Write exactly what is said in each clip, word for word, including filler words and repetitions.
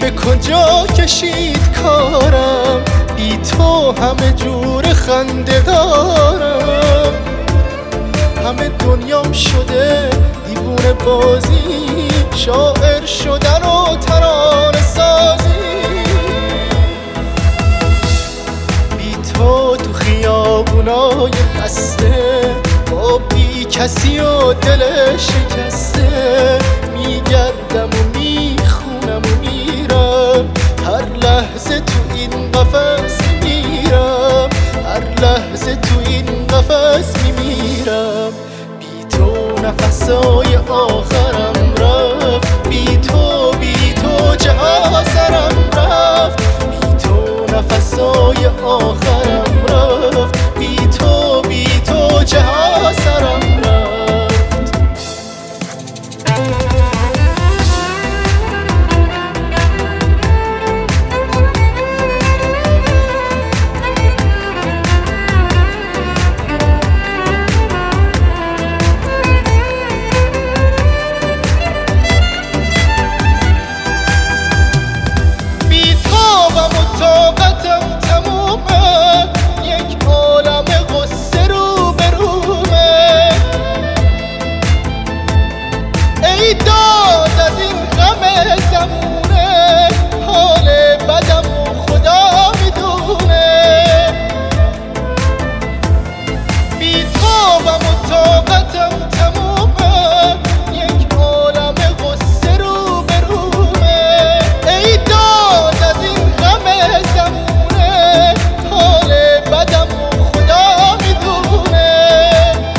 به کجا کشید کارم، بی تو همه جور خنده دارم. همه دنیام شده دیوونه بازی، شاعر شدن و ترانه سازی. بی تو تو خیابونای خسته، با بی کسی و دل شکسته، میگردم و میخونم و میرم، هر لحظه تو این قفس میمیرم، هر لحظه تو این قفس میمیرم. بی تو نفسای آخرم رفت، بی تو بی تو چه آثرم رفت، بی تو نفسای آخرم رفت، بی تو بی تو چه آثرم رفت. طاقتم تمومه، یک عالم غصه رو برومه. ای داد از این غم زمونه، حال بدم و خدا میدونه. بی تابم و طاقتم تمومه، یک عالم غصه رو برومه. ای داد از این زمونه، حال بدم و خدا میدونه.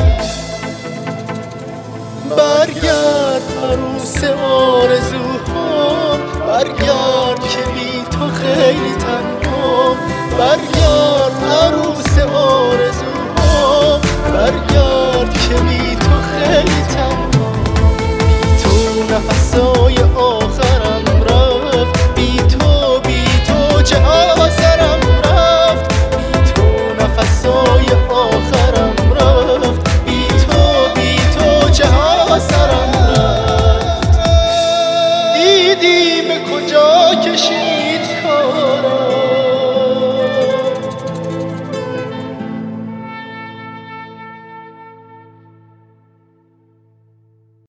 برگرد عروس آرزوهام، برگرد که بی تو خیلی تنهام، برگرد